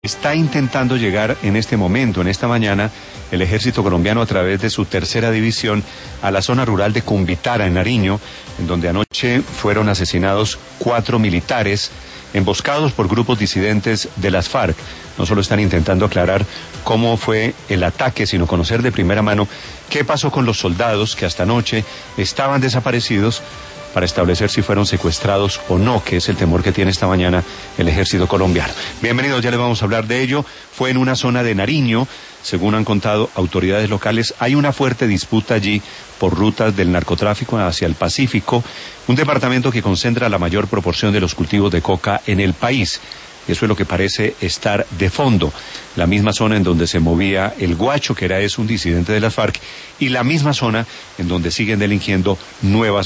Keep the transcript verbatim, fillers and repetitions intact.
Está intentando llegar en este momento, en esta mañana, el ejército colombiano a través de su tercera división a la zona rural de Cumbitara, en Nariño, en donde anoche fueron asesinados cuatro militares emboscados por grupos disidentes de las FARC. No solo están intentando aclarar cómo fue el ataque, sino conocer de primera mano qué pasó con los soldados que hasta anoche estaban desaparecidos, para establecer si fueron secuestrados o no, que es el temor que tiene esta mañana el ejército colombiano. Bienvenidos, ya les vamos a hablar de ello. Fue en una zona de Nariño, según han contado autoridades locales. Hay una fuerte disputa allí por rutas del narcotráfico hacia el Pacífico, un departamento que concentra la mayor proporción de los cultivos de coca en el país. Eso es lo que parece estar de fondo. La misma zona en donde se movía el Guacho, que era es un disidente de las FARC, y la misma zona en donde siguen delinquiendo nuevas